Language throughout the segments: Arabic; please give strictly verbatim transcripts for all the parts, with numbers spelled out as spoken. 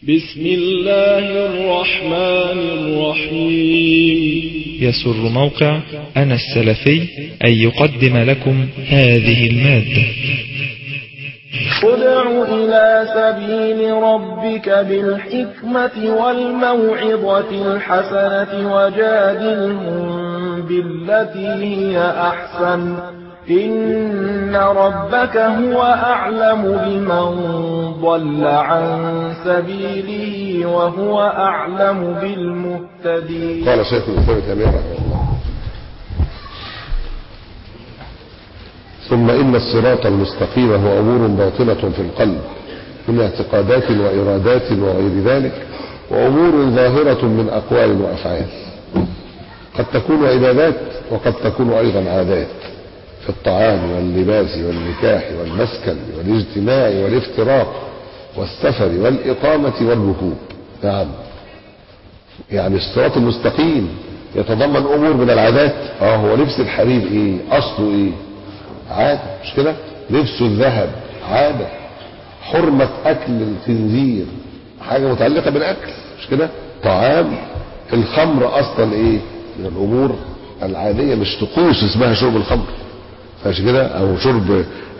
بسم الله الرحمن الرحيم. يسر موقع أنا السلفي أن يقدم لكم هذه المادة. ادع إلى سبيل ربك بالحكمة والموعظة الحسنة وجادلهم بالتي هي أحسن إن ربك هو أعلم بمن ضل عن سبيله وهو أعلم بالمهتدين. قال شيخ الإسلام ابن تيمية رحمه الله: ثم إن الصراط المستقيم هو أمور باطنة في القلب من اعتقادات وإرادات وغير ذلك، وأمور ظاهرة من أقوال وأفعال، قد تكون عبادات وقد تكون أيضا عادات، في الطعام واللباس والنكاح والمسكن والاجتماع والافتراق والسفر والإقامة والركوب. نعم، يعني الصراط المستقيم يتضمن أمور من العادات. اه هو لبس الحرير ايه أصله ايه؟ عادة، مش كده؟ لبس الذهب عادة. حرمة أكل الخنزير حاجة متعلقة بالأكل، مش كده؟ طعام. الخمر أصلا ايه؟ من الأمور العادية، مش طقوس اسمها شرب الخمر، مش كده؟ أو شرب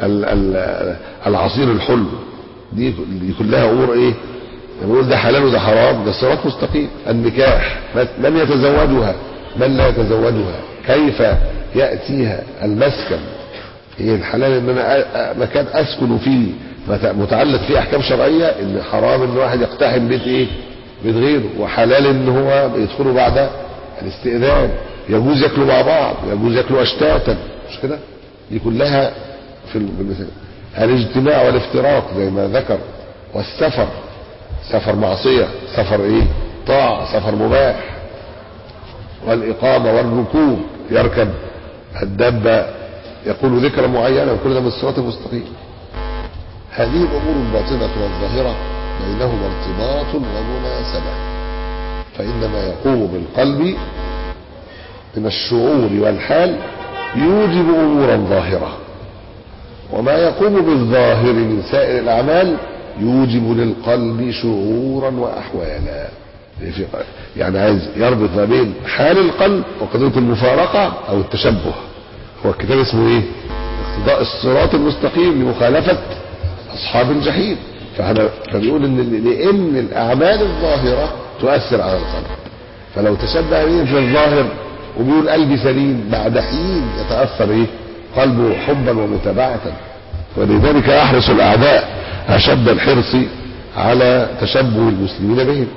العصير الحلو، دي كلها أمور ايه؟ نقول ده حلال وده حرام، ده الصراط مستقيم. النكاح من يتزوجها من لا يتزوجها، كيف يأتيها. المسكن هي الحلال ان انا مكان اسكن فيه متعلق فيه احكام شرعيه، ان حرام ان واحد يقتحم بيت ايه؟ بيت غيره، وحلال ان هو يدخلوا بعد الاستئذان، يجوز ياكلوا مع بعض، يجوز ياكلوا اشتاتا، مش كده؟ دي كلها في المثال. الاجتماع والافتراق زي ما ذكر، والسفر، سفر معصيه، سفر ايه؟ طاعه، سفر مباح، والاقامه والركوب، يركب الدابه يقول ذكرا معينا، وكل ده من الصراط المستقيم. هذه الامور الباطنه والظاهره بينهما ارتباط ومناسبه، فان ما يقوم بالقلب من الشعور والحال يوجب امورا ظاهره، وما يقوم بالظاهر من سائر الاعمال يوجب للقلب شعورا واحوالا. يعني عايز يربط ما بين حال القلب وقضيه المفارقه او التشبه. هو الكتاب اسمه ايه؟ اقتضاء الصراط المستقيم لمخالفة اصحاب الجحيم. فاحنا فبيقول ان لان الاعمال الظاهرة تؤثر على القلب، فلو تشبه به في الظاهر وبيقول قلبي سليم، بعد حين يتأثر ايه؟ قلبه حبا ومتابعة. ولذلك يحرص الاعداء اشد الحرص على تشبه المسلمين بهم،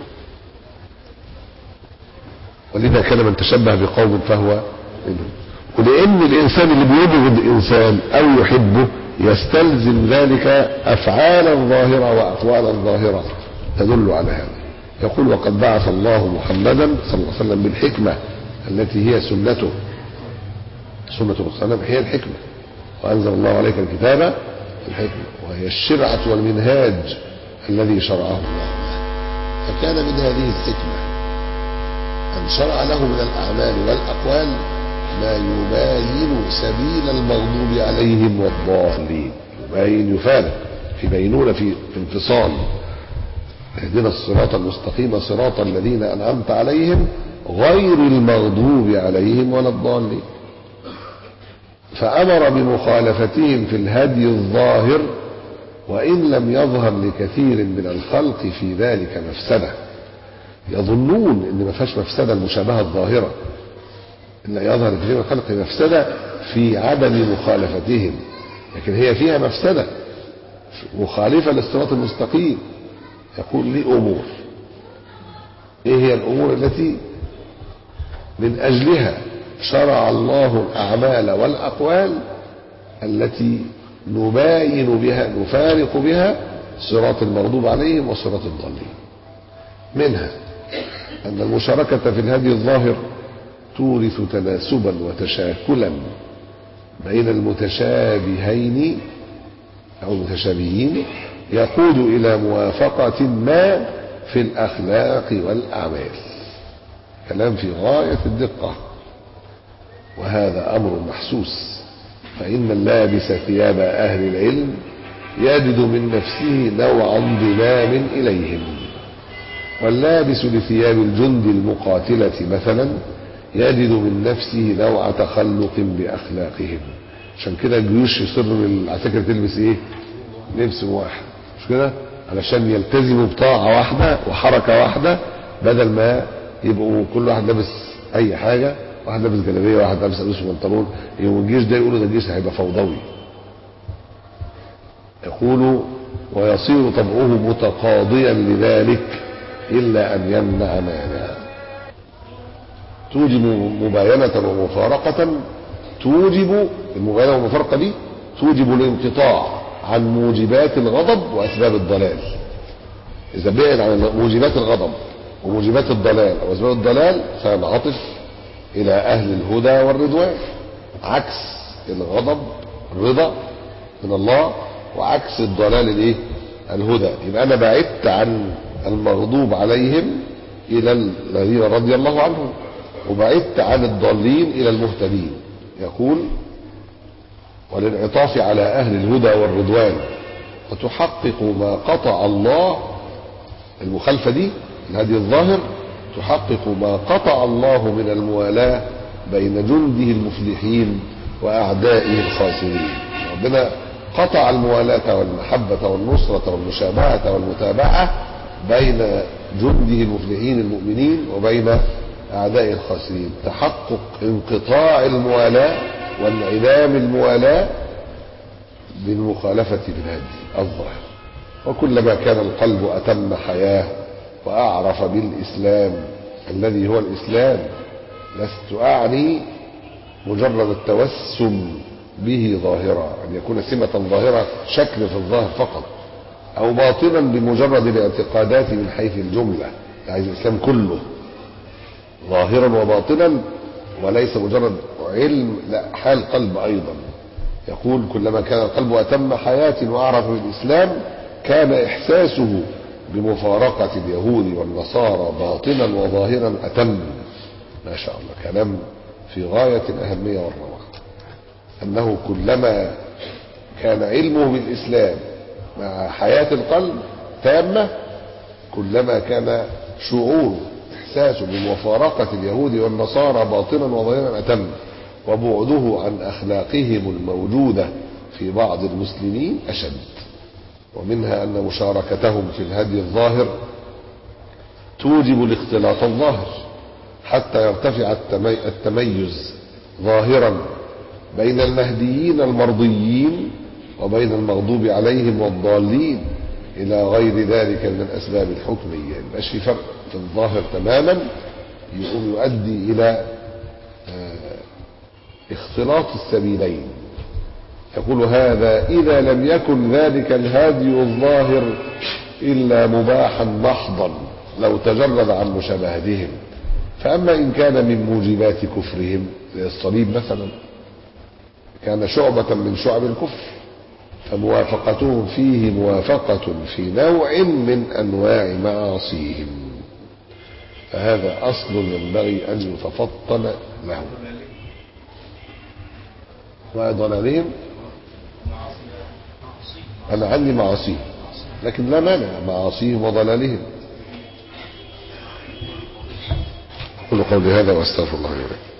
ولذا كان من تشبه بقوم فهو منهم. ولأن الإنسان اللي بيبغض الإنسان أو يحبه يستلزم ذلك أفعالا ظاهرة وأقوالا ظاهرة تدل على هذا. يقول: وقد بعث الله محمدا صلى الله عليه وسلم بالحكمة التي هي سنته، سنة الرسول هي الحكمة، وأنزل الله عليك الكتاب الحكمة، وهي الشرعة والمنهاج الذي شرعه الله. فكان من هذه الحكمة أن شرع له من الأعمال والأقوال ما يباين سبيل المغضوب عليهم والضالين. يباين، يفارق، في بينونة، في انفصال. اهدنا الصراط المستقيم صراط الذين أنعمت عليهم غير المغضوب عليهم ولا الضالين. فأمر بمخالفتهم في الهدي الظاهر، وإن لم يظهر لكثير من الخلق في ذلك مفسدة. يظنون ان ما فيهاش مفسدة المشابهة الظاهرة، إن يظهر كثير من الخلق مفسدة في عدم مخالفتهم، لكن هي فيها مفسدة مخالفة للصراط المستقيم. يقول لي أمور، إيه هي الأمور التي من أجلها شرع الله الأعمال والأقوال التي نباين بها، نفارق بها صراط المغضوب عليهم وصراط الضالين. منها أن المشاركة في الهدي الظاهر تورث تناسبا وتشاكلا بين المتشابهين أو المتشابهين، يقود إلى موافقة ما في الأخلاق والأعمال. كلام في غاية الدقة، وهذا أمر محسوس. فإن اللابس ثياب أهل العلم يجد من نفسه نوع انضمام إليهم. واللابس لثياب الجند المقاتلة مثلا يجد من نفسه نوع تخلق بأخلاقهم. عشان كده الجيوش يصر العساكر تلبس ايه؟ لبس واحد، مش كده؟ علشان يلتزموا بطاعة واحدة وحركة واحدة، بدل ما يبقوا كل واحد لابس اي حاجة، واحد لابس جلابية واحد لابس قميص وبنطلون، يوم الجيش ده يقولوا ده الجيش هيبقى فوضوي. يقول ويصير طبعه متقاضيا لذلك إلا أن يمنع مانعا. توجب مباينة ومفارقة، توجب المباينة والمفارقة دي توجب الانقطاع عن موجبات الغضب وأسباب الضلال. إذا بعد عن موجبات الغضب وموجبات الضلال أو أسباب الضلال فينعطف إلى أهل الهدى والرضوان، عكس الغضب الرضا من الله، وعكس الضلال الايه؟ الهدى. يبقى انا بعدت عن المغضوب عليهم الى الذين رضي الله عنهم، وبعدت عن الضالين الى المهتدين. يقول والانعطاف على اهل الهدى والرضوان وتحقق ما قطع الله. المخالفه دي الهدي الظاهر تحقق ما قطع الله من الموالاه بين جنده المفلحين واعدائه الخاسرين. ربنا قطع الموالاة والمحبة والنصرة والمشابهة والمتابعة بين جنده المفلحين المؤمنين وبين أعداء الخاسرين. تحقق انقطاع الموالاة وانعدام الموالاة بالمخالفة بالهدي الظاهر. وكلما كان القلب أتم حياة وأعرف بالإسلام الذي هو الإسلام، لست أعني مجرد التوسم به ظاهرة، أن يكون سمة ظاهرة شكل في الظاهر فقط، أو باطنا بمجرد الاعتقادات من حيث الجملة، عايز الإسلام كله ظاهرا وباطنا وليس مجرد علم، لا حال قلب أيضا. يقول كلما كان القلب أتم حياة وأعرف بالإسلام كان إحساسه بمفارقة اليهود والنصارى باطنا وظاهرا أتم. ما شاء الله، كلام في غاية الأهمية والروعة. أنه كلما كان علمه بالإسلام مع حياة القلب تامة، كلما كان شعوره إحساسه بمفارقة اليهود والنصارى باطنا وظاهرا أتم، وبعده عن أخلاقهم الموجودة في بعض المسلمين أشد. ومنها أن مشاركتهم في الهدي الظاهر توجب الاختلاط الظاهر حتى يرتفع التميز ظاهرا بين المهديين المرضيين وبين المغضوب عليهم والضالين إلى غير ذلك من الأسباب الحكمية. مبقاش في فرق في الظاهر تماما يقوم يؤدي إلى اختلاط السبيلين. يقول هذا إذا لم يكن ذلك الهادي الظاهر إلا مباحا محضا لو تجرد عن مشابهتهم. فأما إن كان من موجبات كفرهم زي الصليب مثلا كان شعبة من شعب الكفر، فموافقتهم فيه موافقة في نوع من أنواع معاصيهم، فهذا أصل ينبغي أن يتفطن له. وضلالهم أنا عندي معاصيهم، لكن لا مانع معاصيهم وضلالهم. أقول قولي هذا وأستغفر الله لي ولكم.